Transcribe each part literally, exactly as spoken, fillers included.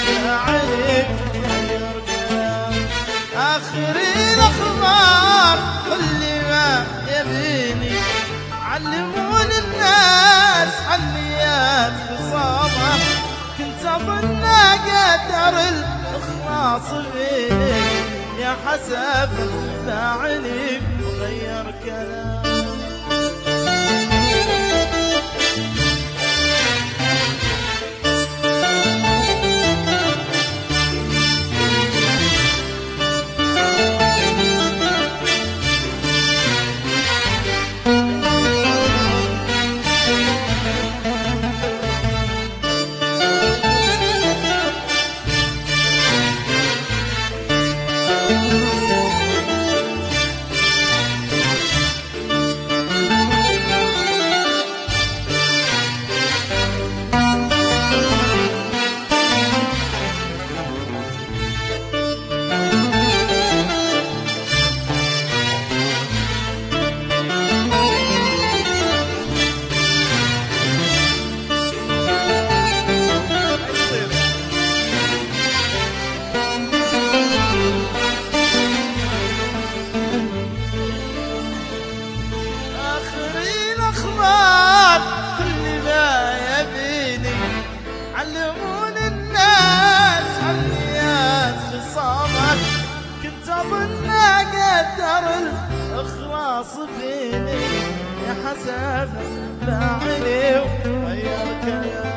عليك غير كلام. آخر الأخبار كل ما يبيني علمون الناس عنيات خصامه. كنت أظن قدر الإخلاص فيك يا حسب باعني وغير كلام. علمون الناس عنيات خصامك. كنت أظن قدر الإخلاص فيني يا حسب باعني وغير كلام.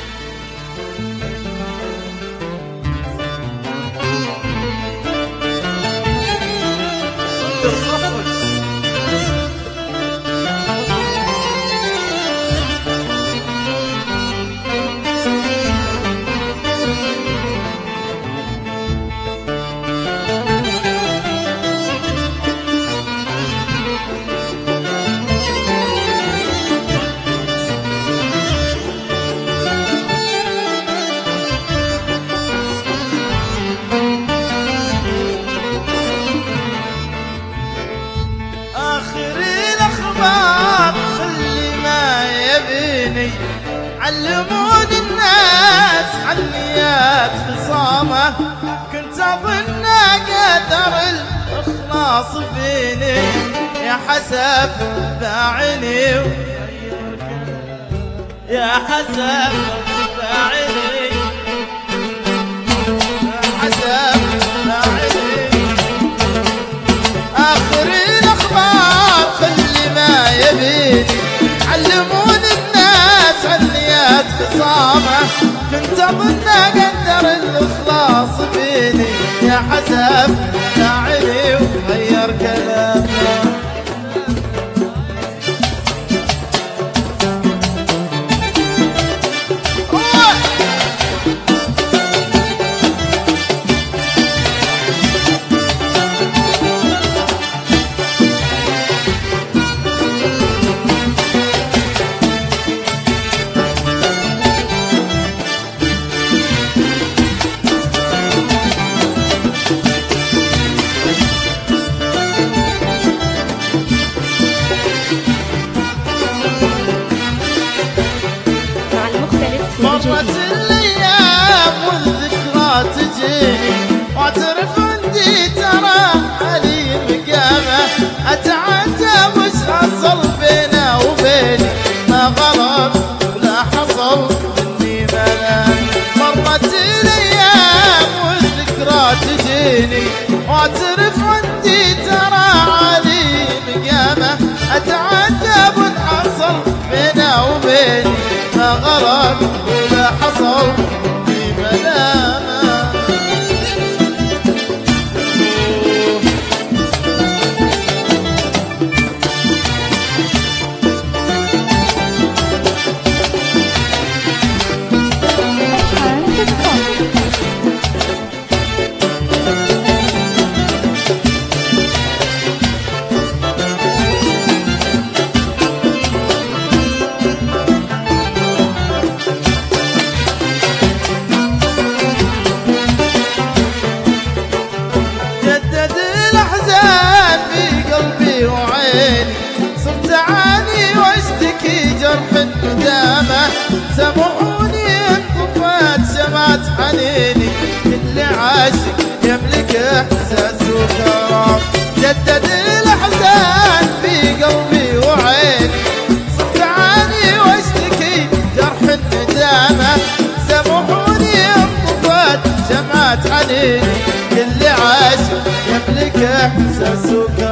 علمون الناس عنيات خصامه. كنت أظن قدر الإخلاص فيني يا حسب باعني يا حسب باعني يا حسب باعني. آخر الأخبار كل ما يبيني علمون الناس عنيات خصامه. كنت أظن قدر الإخلاص فيني يا حسب باعني وغير كلامه. مرت الايام والذكرى تجيني واعترف عندي ترى علي مقامه. اتعجب وش حصل بينه وبيني ما غلط ولا حصل مني ملام. مرت الايام والذكرى تجيني واعترف عندي ترى علي مقامه. اتعجب وش حصل بينه وبيني ما غلط ولا حصل في ملامه. سامحوني ان طفت شمعة حنيني كل عاشق يملك احساس وكرم جدد الاحزان في قلبي وعيني صرت اعاني واشتكي جرح الندامه سامحوني انطفت شمعة حنيني كل عاشق يملك احساس وكرم